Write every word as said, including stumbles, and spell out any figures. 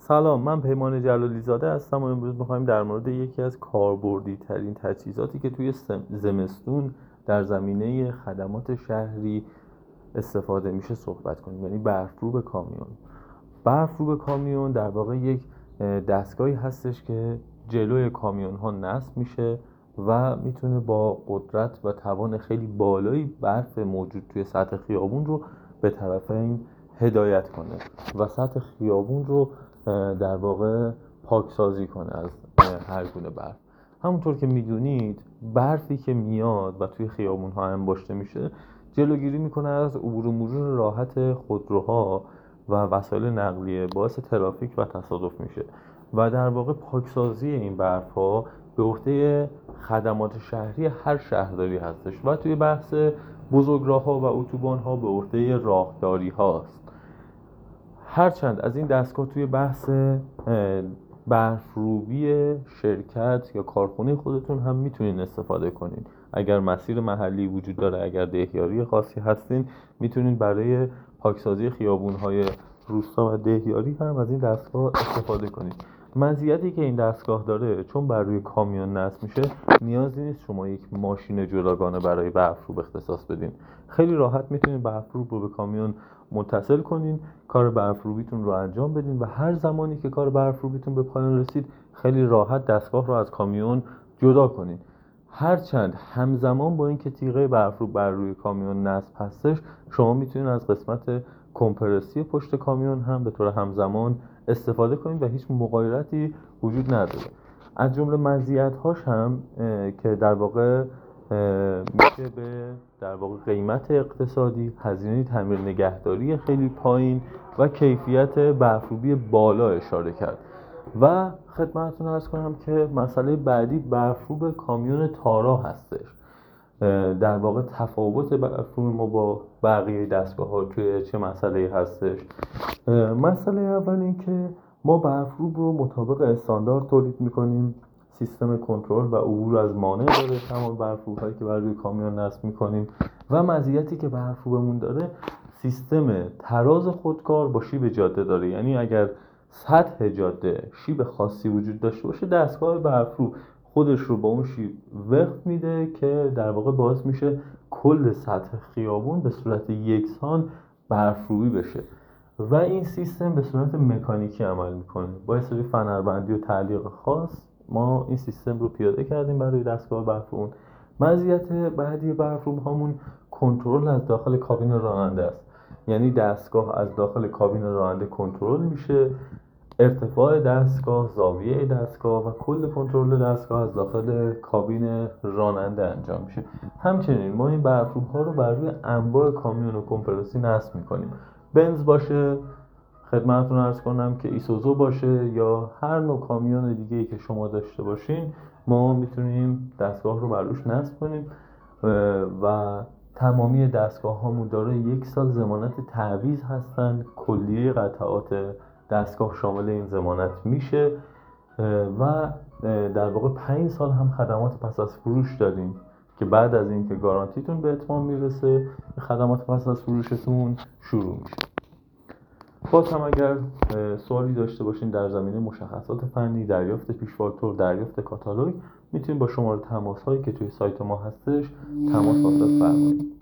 سلام، من پیمان جلالی زاده هستم و امروز می‌خوایم در مورد یکی از کاربردی ترین تجهیزاتی که توی زمستون در زمینه خدمات شهری استفاده میشه صحبت کنیم، یعنی برفروب کامیون. برفروب کامیون در واقع یک دستگاهی هستش که جلوی کامیون ها نصب میشه و میتونه با قدرت و توان خیلی بالایی برف موجود توی سطح خیابون رو به طرفین هدایت کنه و سطح خیابون رو در واقع پاکسازی کنه از هر گونه برف. همونطور که میدونید برفی که میاد و توی خیابون ها انباشته میشه جلوگیری میکنه از عبور و مرور راحت خودروها و وسایل نقلیه، باعث ترافیک و تصادف میشه و در واقع پاکسازی این برف ها به عهده خدمات شهری هر شهرداری هستش و توی بحث بزرگراه ها و اتوبان ها به عهده راهداری هاست. هرچند از این دستگاه توی بحث برفروبی شرکت یا کارخونه خودتون هم میتونین استفاده کنین. اگر مسیر محلی وجود داره، اگر دهیاری خاصی هستین، میتونین برای پاکسازی خیابون‌های روستا و دهیاری هم از این دستگاه استفاده کنید. مزیتی که این دستگاه داره، چون بر روی کامیون نصب میشه، نیازی نیست شما یک ماشین جداگانه برای برفروب اختصاص بدین. خیلی راحت میتونین برفروب رو به کامیون متصل کنین، کار برفروبیتون رو انجام بدین و هر زمانی که کار برفروبیتون به پایان رسید خیلی راحت دستگاه رو از کامیون جدا کنین. هرچند همزمان با اینکه تیغه برفروب بر روی کامیون نصب هستش، شما میتونین از قسمت کمپرسی پشت کامیون هم به طور همزمان استفاده کنین و هیچ مغایرتی وجود نداره. از جمله مزیت‌هاش هم که در واقع میشه به در واقع قیمت اقتصادی، هزینه تعمیر نگهداری خیلی پایین و کیفیت برفروبی بالا اشاره کرد. و خدمتتون عرض کنم که مسئله بعدی برفروب کامیون تارا هستش. در واقع تفاوت برفروب ما با بقیه دستگاه ها توی چه مسئله هستش؟ مسئله اول این که ما برفروب رو مطابق استاندارد تولید میکنیم، سیستم کنترل و عبور از مانع داره تمام برفروب هایی که بر روی کامیون نصب میکنیم و مزیتی که برفروبمون داره سیستم تراز خودکار با شیب جاده داره. یعنی اگر سطح جاده شیب خاصی وجود داشته باشه، دستگاه برفروب خودش رو با اون شیب وقف میده که در واقع باعث میشه کل سطح خیابون به صورت یکسان برفروبی بشه و این سیستم به صورت مکانیکی عمل میکنه. با سری فنربندی و تعلیق خاص ما این سیستم رو پیاده کردیم برای دستگاه برفروب. مزیت بعدی برفروب هامون کنترل از داخل کابین راننده است. یعنی دستگاه از داخل کابین راننده کنترل میشه، ارتفاع دستگاه، زاویه دستگاه و کل کنترل دستگاه از داخل کابین راننده انجام میشه. همچنین ما این برفروب ها رو بر روی انواع کامیون و کمپرسی نصب میکنیم. بنز باشه، خدمتتون عرض کنم که ایسوزو باشه یا هر نوع کامیون دیگه‌ای که شما داشته باشین، ما میتونیم دستگاه رو بر روش نصب کنیم و تمامی دستگاه هامون داره یک سال ضمانت تعویض هستن. کلیه قطعات دستگاه شامل این ضمانت میشه و در واقع پنج سال هم خدمات پس از فروش داریم که بعد از اینکه گارانتیتون به اتمام میرسه خدمات پس از فروشتون شروع میشه. باز هم اگر سوالی داشته باشین در زمینه مشخصات فنی، دریافت پیش‌فاکتور، دریافت کاتالوگ، میتونید با شماره تماس هایی که توی سایت ما هستش تماس واسط فرمایید.